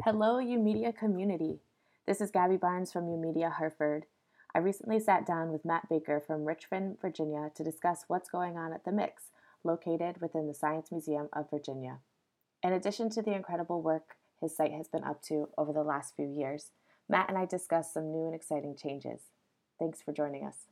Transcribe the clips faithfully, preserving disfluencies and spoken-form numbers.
Hello, YOUmedia community. This is Gabby Barnes from YOUmedia Hartford. I recently sat down with Matt Baker from Richmond, Virginia to discuss what's going on at the Mix, located within the Science Museum of Virginia. In addition to the incredible work his site has been up to over the last few years, Matt and I discussed some new and exciting changes. Thanks for joining us.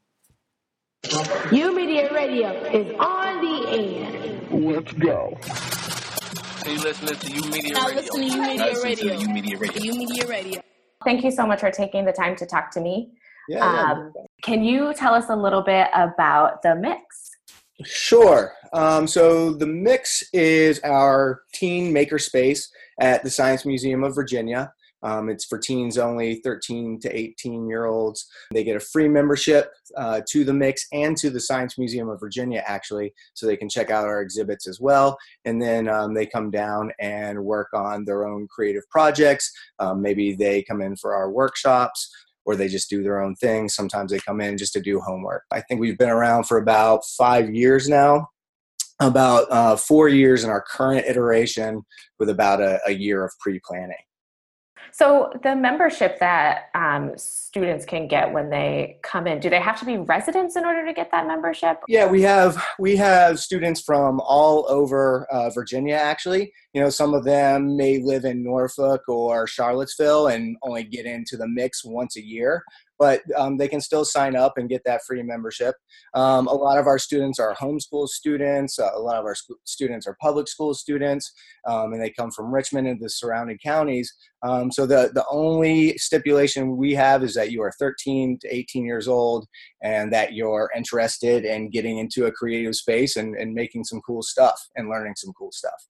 YOUmedia Radio is on the air. Let's go. So you listening to YOUmedia Now Radio. listen to YOUmedia Radio. YOUmedia Radio. YOUmedia Radio. Thank you so much for taking the time to talk to me. Yeah, yeah. Um, can you tell us a little bit about the Mix? Sure. Um, so the Mix is our teen makerspace at the Science Museum of Virginia. Um, it's for teens only, thirteen to eighteen year olds. They get a free membership uh, to the Mix and to the Science Museum of Virginia, actually, so they can check out our exhibits as well. And then um, they come down and work on their own creative projects. Um, maybe they come in for our workshops, or they just do their own thing. Sometimes they come in just to do homework. I think we've been around for about five years now, about uh, four years in our current iteration, with about a, a year of pre-planning. So the membership that um, students can get when they come in, do they have to be residents in order to get that membership? Yeah, we have we have students from all over uh, Virginia, actually. You know, some of them may live in Norfolk or Charlottesville and only get into the Mix once a year, but um, they can still sign up and get that free membership. Um, a lot of our students are homeschool students. Uh, a lot of our sc- students are public school students, um, and they come from Richmond and the surrounding counties. Um, so the, the only stipulation we have is that you are thirteen to eighteen years old and that you're interested in getting into a creative space and, and making some cool stuff and learning some cool stuff.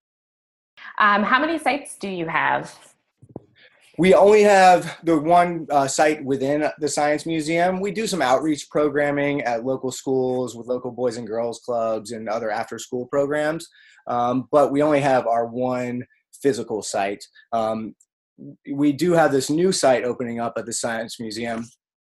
Um, how many sites do you have? We only have the one uh, site within the Science Museum. We do some outreach programming at local schools with local boys and girls clubs and other after-school programs, um, but we only have our one physical site. Um, we do have this new site opening up at the Science Museum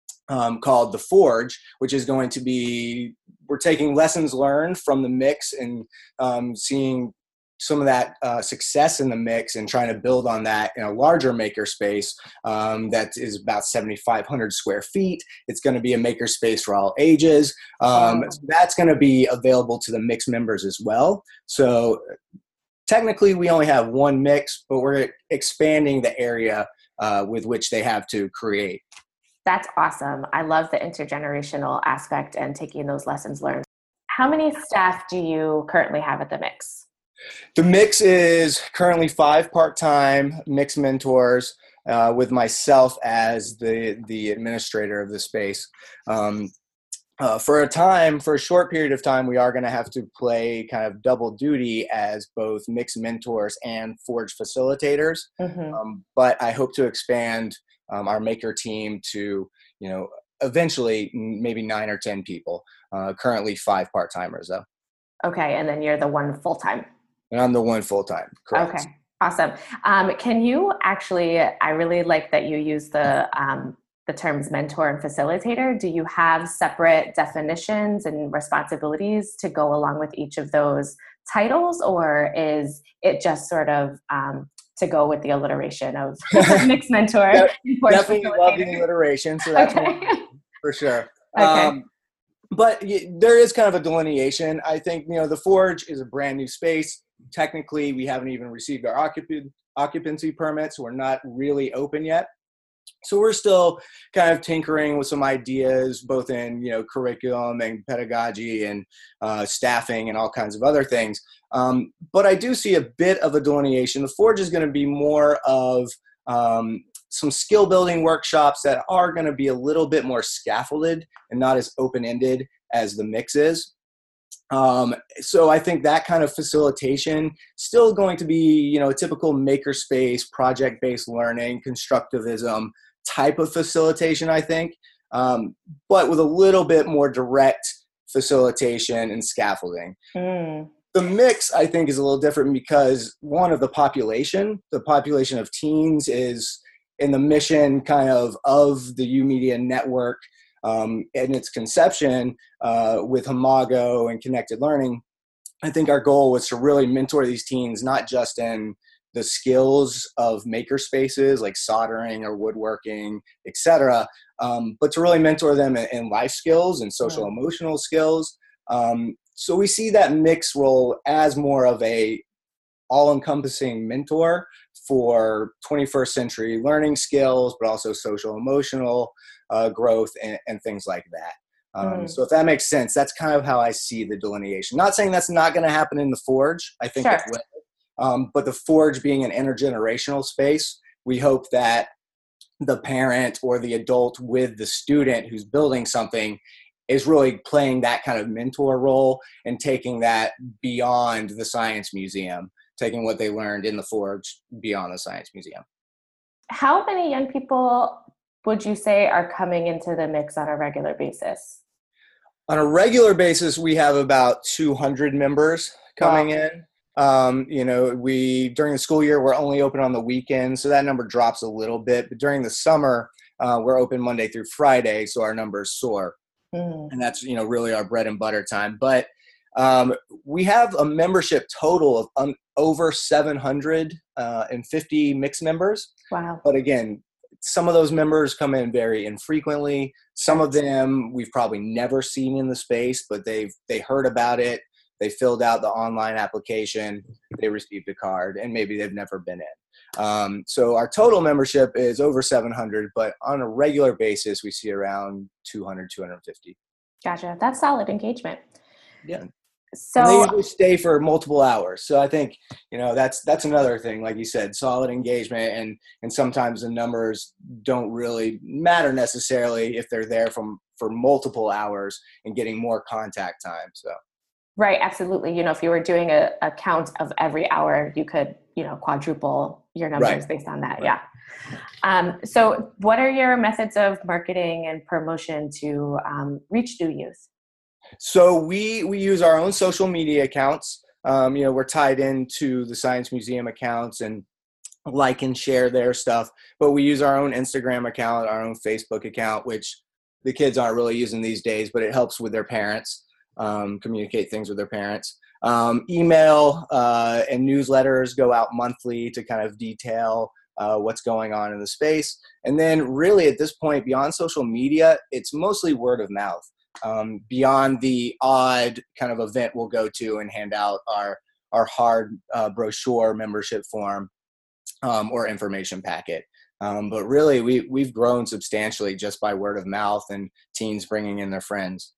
um, called The Forge, which is going to be, we're taking lessons learned from the Mix and um, seeing some of that uh, success in the Mix and trying to build on that in a larger makerspace um, that is about seventy-five hundred square feet. It's going to be a makerspace for all ages. Um, Wow. so that's going to be available to the Mix members as well. So technically we only have one Mix, but we're expanding the area uh, with which they have to create. That's awesome. I love the intergenerational aspect and taking those lessons learned. How many staff do you currently have at the Mix? The Mix is currently five part-time Mix mentors uh, with myself as the, the administrator of the space. Um, uh, for a time, for a short period of time, we are going to have to play kind of double duty as both Mix mentors and Forge facilitators. Mm-hmm. Um, but I hope to expand um, our maker team to, you know, eventually maybe nine or ten people. Uh, currently five part-timers though. Okay, and then you're the one full-time. And I'm the one full-time, correct. Okay, awesome. Um, can you actually, I really like that you use the um, the terms mentor and facilitator. Do you have separate definitions and responsibilities to go along with each of those titles, or is it just sort of um, to go with the alliteration of Mix mentor? Definitely love the alliteration, so that's okay. for sure. Okay. Um, but y- there is kind of a delineation. I think, you know, the Forge is a brand new space. Technically, we haven't even received our occup- occupancy permits. We're not really open yet. So we're still kind of tinkering with some ideas, both in, you know, curriculum and pedagogy and uh, staffing and all kinds of other things. Um, but I do see a bit of a delineation. The Forge is going to be more of um, some skill building workshops that are going to be a little bit more scaffolded and not as open-ended as the Mix is. Um, so I think that kind of facilitation still going to be, you know, a typical makerspace, project-based learning, constructivism type of facilitation, I think, um, but with a little bit more direct facilitation and scaffolding. Mm. The Mix, I think, is a little different because, one, of the population, the population of teens is in the mission kind of of the YOUmedia network. Um, in its conception uh, with Imago and Connected Learning, I think our goal was to really mentor these teens, not just in the skills of maker spaces like soldering or woodworking, et cetera, um, but to really mentor them in, in life skills and social Yeah. emotional skills. Um, so we see that mix role as more of a all-encompassing mentor for twenty-first century learning skills, but also social emotional uh, growth and, and things like that. Um, Mm. so if that makes sense, that's kind of how I see the delineation. Not saying that's not going to happen in the Forge. I think Sure. it will. Um, but the Forge being an intergenerational space, we hope that the parent or the adult with the student who's building something is really playing that kind of mentor role and taking that beyond the Science Museum, taking what they learned in the Forge beyond the Science Museum. How many young people would you say are coming into the mix on a regular basis? On a regular basis, we have about two hundred members coming Wow. in. Um, you know, we, during the school year, we're only open on the weekends, so that number drops a little bit. But during the summer, uh, we're open Monday through Friday, so our numbers soar. Mm. And that's, you know, really our bread and butter time. But um, we have a membership total of um, over seven hundred fifty mixed members. Wow. But again, some of those members come in very infrequently. Some of them we've probably never seen in the space, but they've they heard about it. They filled out the online application. They received a card, and maybe they've never been in. Um, so our total membership is over seven hundred, but on a regular basis, we see around two hundred, two hundred fifty. Gotcha. That's solid engagement. Yeah. So And they usually stay for multiple hours. So I think, you know, that's that's another thing, like you said, solid engagement, and and sometimes the numbers don't really matter necessarily if they're there from for multiple hours and getting more contact time. So right, absolutely. You know, if you were doing a, a count of every hour, you could, you know, quadruple your numbers Right. based on that. Right. Yeah. Um, so what are your methods of marketing and promotion to um, reach new youth? So we we use our own social media accounts. Um, you know, we're tied into the Science Museum accounts and like and share their stuff. But we use our own Instagram account, our own Facebook account, which the kids aren't really using these days, but it helps with their parents, um, communicate things with their parents. Um, email uh, and newsletters go out monthly to kind of detail uh, what's going on in the space. And then really at this point, beyond social media, it's mostly word of mouth. Um, beyond the odd kind of event we'll go to and hand out our our hard uh, brochure membership form um, or information packet. Um, but really, we, we've grown substantially just by word of mouth and teens bringing in their friends.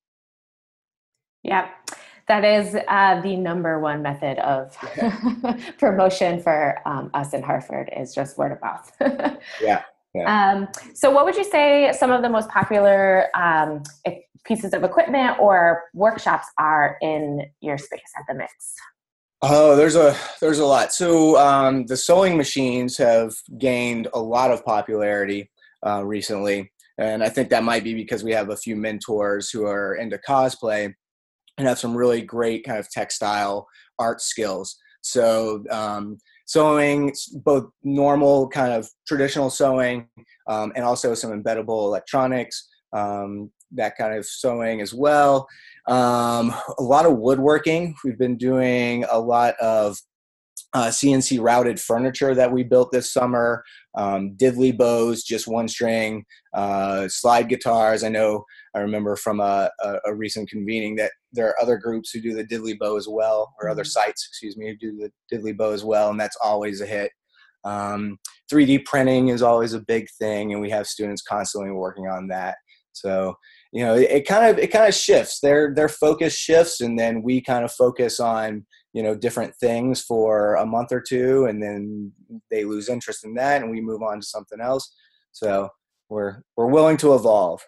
Yeah, that is uh, the number one method of promotion for um, us in Hartford is just word of mouth. Yeah. Yeah. Um, so what would you say some of the most popular um, pieces of equipment or workshops are in your space at the Mix? Oh, there's a there's a lot. So um, the sewing machines have gained a lot of popularity uh, recently, and I think that might be because we have a few mentors who are into cosplay and have some really great kind of textile art skills. So um, sewing, both normal kind of traditional sewing um, and also some embeddable electronics, um, that kind of sewing as well. Um, a lot of woodworking. We've been doing a lot of uh, C N C routed furniture that we built this summer, um, diddley bows, just one string, uh, slide guitars. I know I remember from a, a, a recent convening that there are other groups who do the diddley bow as well, or other sites, excuse me, who do the diddley bow as well, and that's always a hit. Um, three D printing is always a big thing, and we have students constantly working on that. So, you know, it, it kind of it kind of shifts. Their their focus shifts, and then we kind of focus on, you know, different things for a month or two, and then they lose interest in that, and we move on to something else. So we're we're willing to evolve.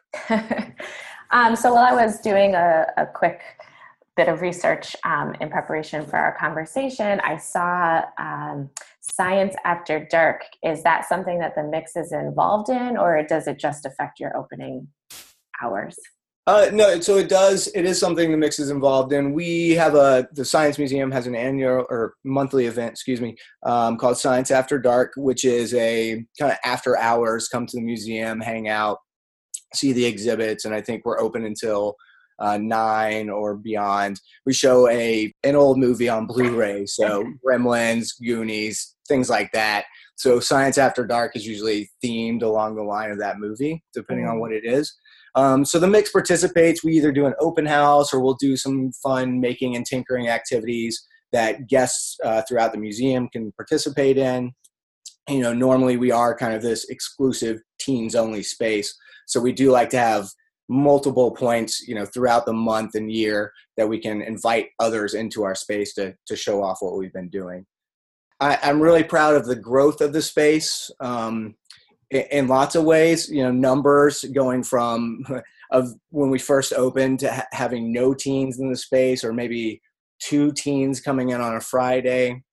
um, so while I was doing a, a quick bit of research um, in preparation for our conversation, I saw um, Science After Dark. Is that something that the Mix is involved in, or does it just affect your opening hours? Uh, no, so it does. It is something the Mix is involved in. We have a, the Science Museum has an annual or monthly event, excuse me, um, called Science After Dark, which is a kind of after hours, come to the museum, hang out, see the exhibits. And I think we're open until uh, nine or beyond, we show a an old movie on Blu-ray. So Gremlins, Goonies, things like that. So Science After Dark is usually themed along the line of that movie, depending mm. on what it is. Um, so the mix participates. We either do an open house or we'll do some fun making and tinkering activities that guests uh, throughout the museum can participate in. You know, normally we are kind of this exclusive teens only space. So we do like to have multiple points, you know, throughout the month and year that we can invite others into our space to, to show off what we've been doing. I, I'm really proud of the growth of the space um, in, in lots of ways, you know, numbers going from of when we first opened to ha- having no teens in the space, or maybe two teens coming in on a Friday,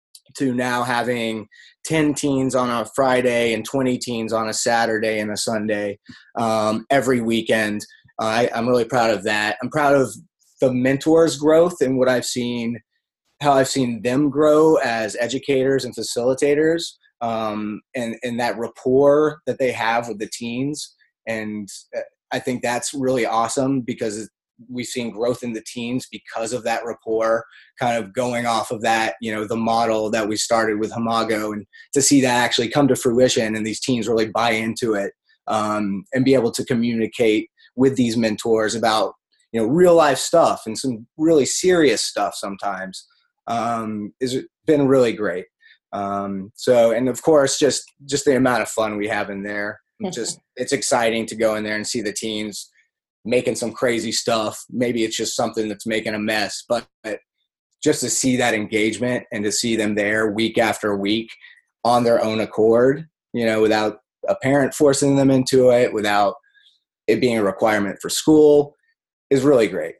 to now having ten teens on a Friday and twenty teens on a Saturday and a Sunday um, every weekend. Uh, I, I'm really proud of that. I'm proud of the mentors' growth and what I've seen, how I've seen them grow as educators and facilitators, um, and, and that rapport that they have with the teens. And I think that's really awesome because we've seen growth in the teens because of that rapport, kind of going off of that, you know, the model that we started with Hamago, and to see that actually come to fruition and these teens really buy into it, um, and be able to communicate with these mentors about, you know, real life stuff and some really serious stuff sometimes, um, has been really great. Um, so, and of course, just, just the amount of fun we have in there. Just, it's exciting to go in there and see the teens making some crazy stuff. Maybe it's just something that's making a mess, but just to see that engagement and to see them there week after week on their own accord, you know, without a parent forcing them into it, without it being a requirement for school, is really great.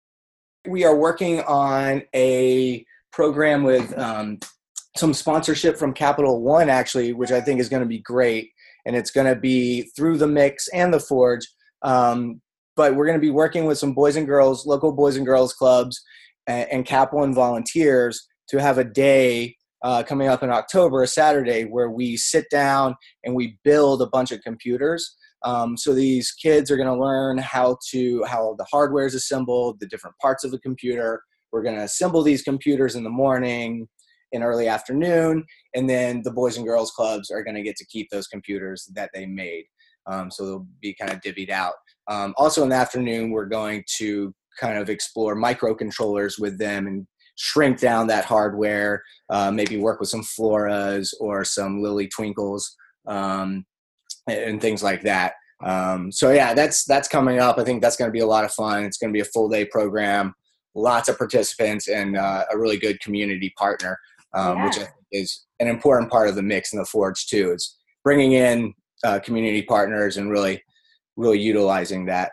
We are working on a program with um, some sponsorship from Capital One, actually, which I think is going to be great. And it's going to be through the Mix and the Forge. Um, But we're going to be working with some boys and girls, local boys and girls clubs, and, and Cap One volunteers to have a day uh, coming up in October, a Saturday, where we sit down and we build a bunch of computers. Um, so these kids are going to learn how to how the hardware is assembled, the different parts of the computer. We're going to assemble these computers in the morning, in early afternoon, and then the boys and girls clubs are going to get to keep those computers that they made. Um, so they'll be kind of divvied out. Um, also in the afternoon, we're going to kind of explore microcontrollers with them and shrink down that hardware, uh, maybe work with some Floras or some Lily Twinkles, um, and things like that. Um, so yeah, that's, that's coming up. I think that's going to be a lot of fun. It's going to be a full day program, lots of participants, and uh, a really good community partner, um, yeah. which I think is an important part of the Mix and the Forge too. It's bringing in uh, community partners and really, really utilizing that.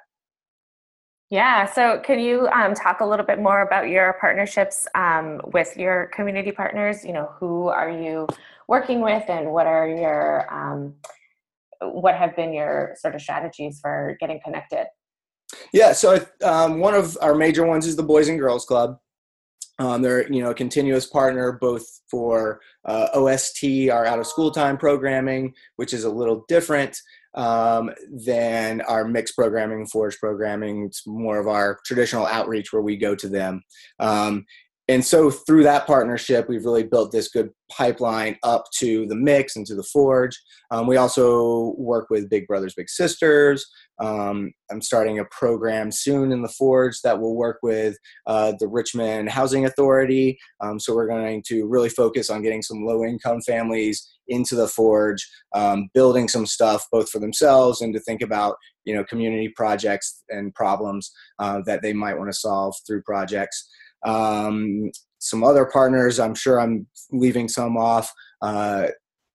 Yeah. So can you um, talk a little bit more about your partnerships um, with your community partners? You know, who are you working with, and what are your, um, what have been your sort of strategies for getting connected? Yeah. So um, one of our major ones is the Boys and Girls Club. Um, they're, you know, a continuous partner both for uh, O S T, our out of school time programming, which is a little different um, than our mixed programming, Forge programming. It's more of our traditional outreach where we go to them. Um, and so through that partnership, we've really built this good pipeline up to the Mix and to the Forge. Um, we also work with Big Brothers Big Sisters. Um, I'm starting a program soon in the Forge that will work with uh, the Richmond Housing Authority. Um, so we're going to really focus on getting some low-income families into the Forge, um, building some stuff both for themselves and to think about, you know, community projects and problems uh, that they might want to solve through projects. Um, some other partners, I'm sure I'm leaving some off. Uh,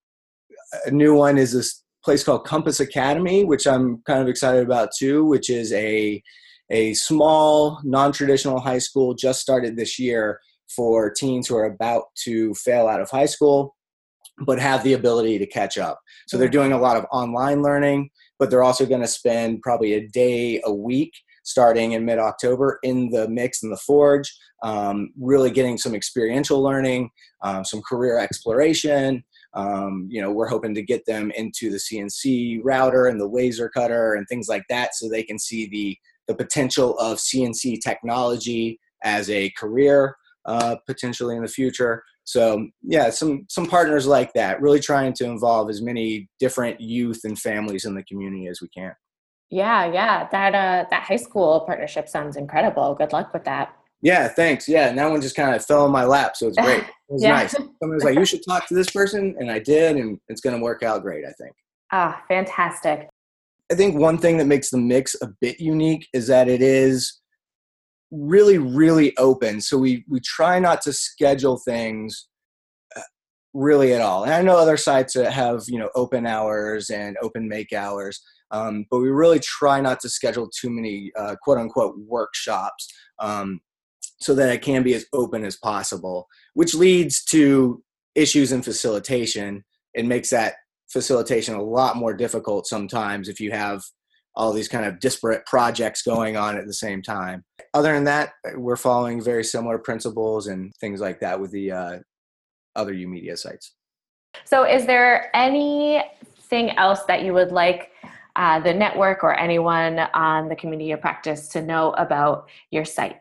a new one is this place called Compass Academy, which I'm kind of excited about too, which is a, a small, non-traditional high school just started this year for teens who are about to fail out of high school, but have the ability to catch up. So they're doing a lot of online learning, but they're also going to spend probably a day a week starting in mid-October in the Mix and the Forge, um, really getting some experiential learning, um, some career exploration. Um, you know, we're hoping to get them into the C N C router and the laser cutter and things like that so they can see the the potential of C N C technology as a career uh, potentially in the future. So yeah, some some partners like that, really trying to involve as many different youth and families in the community as we can. Yeah, yeah. That uh that high school partnership sounds incredible. Good luck with that. Yeah, thanks. Yeah, and that one just kind of fell in my lap, so it's great. It was Yeah. nice. Someone was like, "You should talk to this person," and I did, and it's going to work out great, I think. Ah, fantastic. I think one thing that makes the mix a bit unique is that it is really, really open. So we we try not to schedule things uh, really at all. And I know other sites that have, you know, open hours and open make hours, um, but we really try not to schedule too many uh, quote unquote workshops um, so that it can be as open as possible, which leads to issues in facilitation. It makes that facilitation a lot more difficult sometimes if you have all these kind of disparate projects going on at the same time. Other than that, we're following very similar principles and things like that with the uh, other UMedia sites. So is there anything else that you would like uh, the network or anyone on the community of practice to know about your site?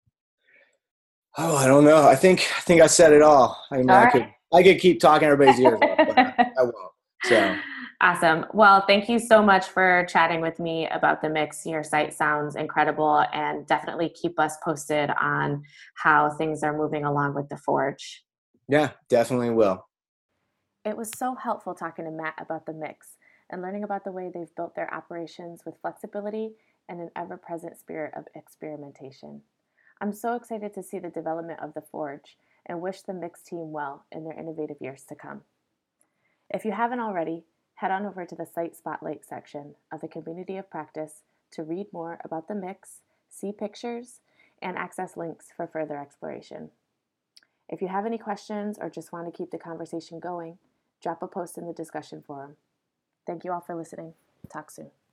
Oh, I don't know. I think I think I said it all. I mean, All I right. could I could keep talking everybody's ears off, but I, I won't. So Awesome. Well, thank you so much for chatting with me about the mix. Your site sounds incredible, and definitely keep us posted on how things are moving along with the Forge. yeah, definitely will. It was so helpful talking to Matt about the mix and learning about the way they've built their operations with flexibility and an ever-present spirit of experimentation. I'm so excited to see the development of the Forge and wish the mix team well in their innovative years to come. If you haven't already, head on over to the Site Spotlight section of the Community of Practice to read more about the mix, see pictures, and access links for further exploration. If you have any questions or just want to keep the conversation going, drop a post in the discussion forum. Thank you all for listening. Talk soon.